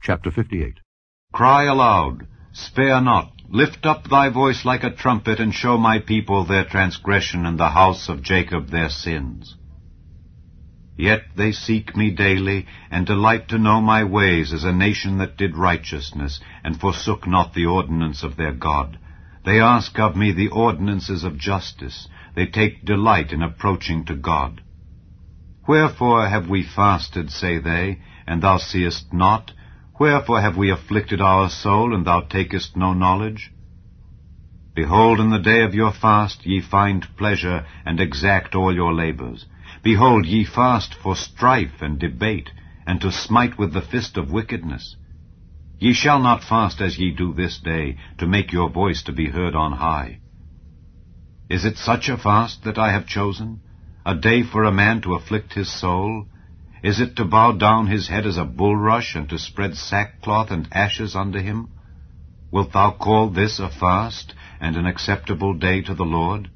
Chapter 58. Cry aloud, spare not, lift up thy voice like a trumpet, and show my people their transgression, and the house of Jacob their sins. Yet they seek me daily, and delight to know my ways, as a nation that did righteousness, and forsook not the ordinance of their God. They ask of me the ordinances of justice. They take delight in approaching to God. Wherefore have we fasted, say they, and thou seest not? Wherefore have we afflicted our soul, and thou takest no knowledge? Behold, in the day of your fast ye find pleasure, and exact all your labors. Behold, ye fast for strife and debate, and to smite with the fist of wickedness. Ye shall not fast as ye do this day, to make your voice to be heard on high. Is it such a fast that I have chosen, a day for a man to afflict his soul? Is it to bow down his head as a bulrush, and to spread sackcloth and ashes under him? Wilt thou call this a fast, and an acceptable day to the Lord?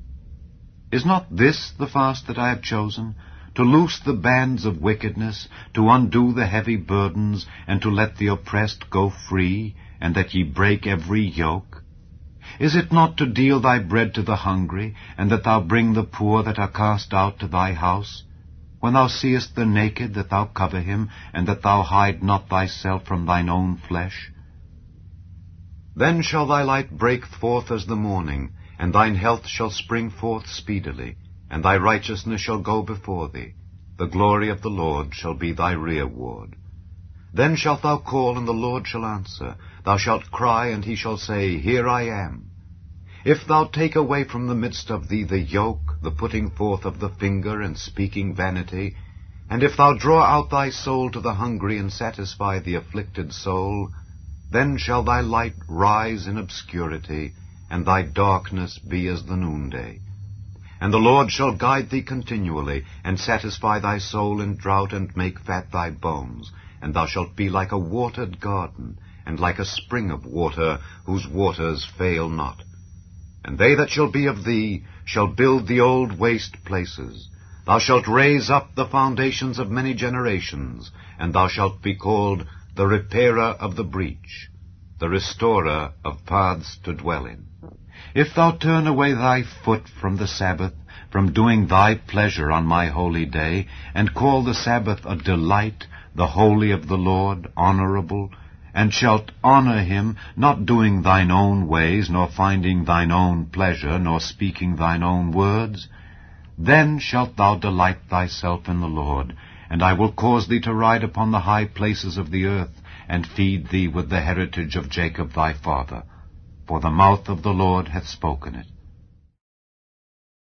Is not this the fast that I have chosen, to loose the bands of wickedness, to undo the heavy burdens, and to let the oppressed go free, and that ye break every yoke? Is it not to deal thy bread to the hungry, and that thou bring the poor that are cast out to thy house? When thou seest the naked, that thou cover him, and that thou hide not thyself from thine own flesh? Then shall thy light break forth as the morning, and thine health shall spring forth speedily, and thy righteousness shall go before thee. The glory of the Lord shall be thy rereward. Then shalt thou call, and the Lord shall answer. Thou shalt cry, and he shall say, Here I am. If thou take away from the midst of thee the yoke, the putting forth of the finger, and speaking vanity, and if thou draw out thy soul to the hungry, and satisfy the afflicted soul, then shall thy light rise in obscurity, and thy darkness be as the noonday. And the Lord shall guide thee continually, and satisfy thy soul in drought, and make fat thy bones. And thou shalt be like a watered garden, and like a spring of water, whose waters fail not. And they that shall be of thee shall build the old waste places. Thou shalt raise up the foundations of many generations, and thou shalt be called the repairer of the breach, the restorer of paths to dwell in. If thou turn away thy foot from the Sabbath, from doing thy pleasure on my holy day, and call the Sabbath a delight, the holy of the Lord honorable, and shalt honor him, not doing thine own ways, nor finding thine own pleasure, nor speaking thine own words, then shalt thou delight thyself in the Lord, and I will cause thee to ride upon the high places of the earth, and feed thee with the heritage of Jacob thy father. For the mouth of the Lord hath spoken it.